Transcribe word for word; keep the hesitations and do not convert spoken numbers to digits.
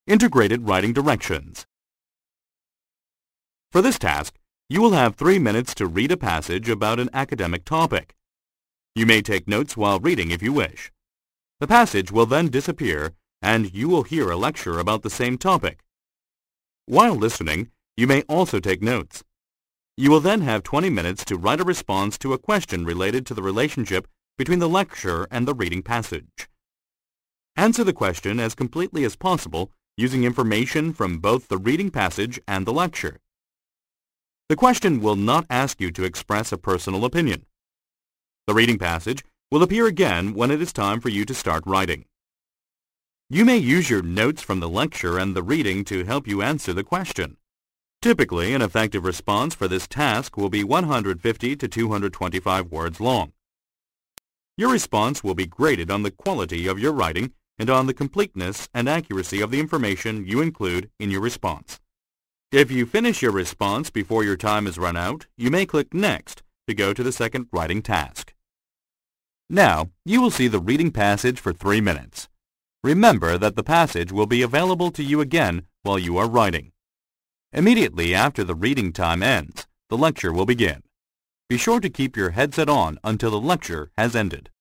Integrated Writing Directions. For this task, you will have three minutes to read a passage about an academic topic. You may take notes while reading if you wish. The passage will then disappear and you will hear a lecture about the same topic. While listening, you may also take notes. You will then have twenty minutes to write a response to a question related to the relationship between the lecture and the reading passage. Answer the question as completely as possible using information from both the reading passage and the lecture. The question will not ask you to express a personal opinion. The reading passage will appear again when it is time for you to start writing. You may use your notes from the lecture and the reading to help you answer the question. Typically, an effective response for this task will be one hundred fifty to two hundred twenty-five words long. Your response will be graded on the quality of your writing and on the completeness and accuracy of the information you include in your response. If you finish your response before your time is run out, you may click Next to go to the second writing task. Now, you will see the reading passage for three minutes. Remember that the passage will be available to you again while you are writing. Immediately after the reading time ends, the lecture will begin. Be sure to keep your headset on until the lecture has ended.